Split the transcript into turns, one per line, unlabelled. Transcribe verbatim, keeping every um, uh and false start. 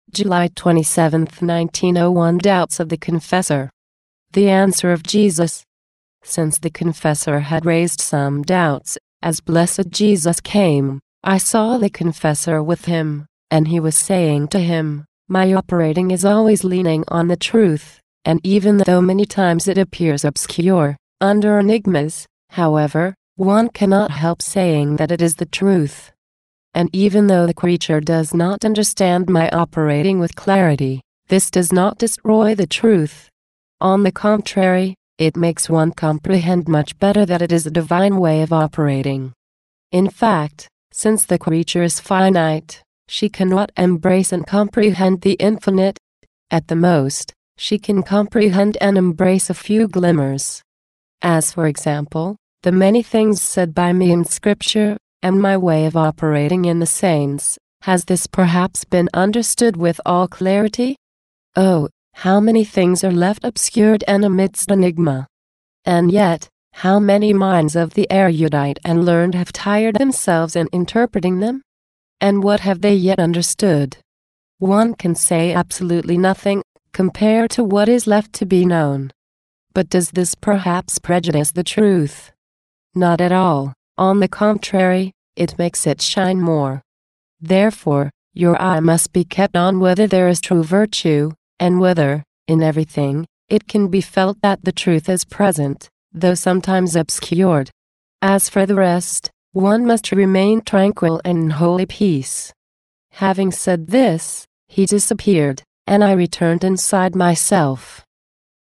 July twenty-seventh, nineteen oh one. Doubts of the Confessor. The answer of Jesus. Since the confessor had raised some doubts, as blessed Jesus came, I saw the confessor with him, and he was saying to him, "My operating is always leaning on the truth, and even though many times it appears obscure, under enigmas, however, one cannot help saying that it is the truth. And even though the creature does not understand my operating with clarity, this does not destroy the truth. On the contrary, it makes one comprehend much better that it is a divine way of operating. In fact, since the creature is finite, she cannot embrace and comprehend the infinite. At the most, she can comprehend and embrace a few glimmers. As for example, the many things said by me in Scripture, and my way of operating in the saints. Has this perhaps been understood with all clarity? Oh, how many things are left obscured and amidst enigma! And yet, how many minds of the erudite and learned have tired themselves in interpreting them? And what have they yet understood? One can say absolutely nothing, compared to what is left to be known. But does this perhaps prejudice the truth? Not at all. On the contrary, it makes it shine more. Therefore, your eye must be kept on whether there is true virtue, and whether, in everything, it can be felt that the truth is present, though sometimes obscured. As for the rest, one must remain tranquil and in holy peace. Having said this, he disappeared, and I returned inside myself.